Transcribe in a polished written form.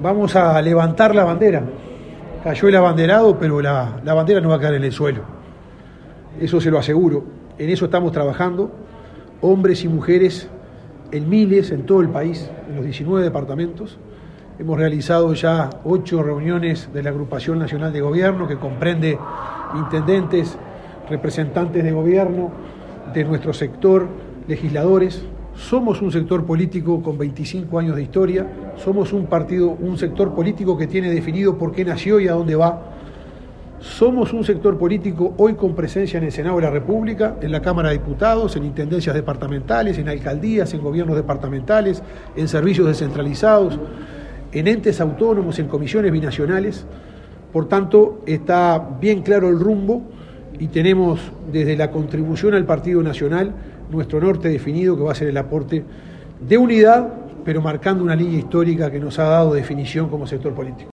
vamos a levantar la bandera. Cayó el abanderado, pero la bandera no va a caer en el suelo. Eso se lo aseguro. En eso estamos trabajando, hombres y mujeres en miles en todo el país, en los 19 departamentos. Hemos realizado ya 8 reuniones de la Agrupación Nacional de Gobierno, que comprende intendentes, representantes de gobierno, de nuestro sector, legisladores. Somos un sector político con 25 años de historia, somos un sector político que tiene definido por qué nació y a dónde va. Somos un sector político hoy con presencia en el Senado de la República, en la Cámara de Diputados, en intendencias departamentales, en alcaldías, en gobiernos departamentales, en servicios descentralizados, en entes autónomos, en comisiones binacionales. Por tanto, está bien claro el rumbo y tenemos desde la contribución al Partido Nacional nuestro norte definido, que va a ser el aporte de unidad, pero marcando una línea histórica que nos ha dado definición como sector político.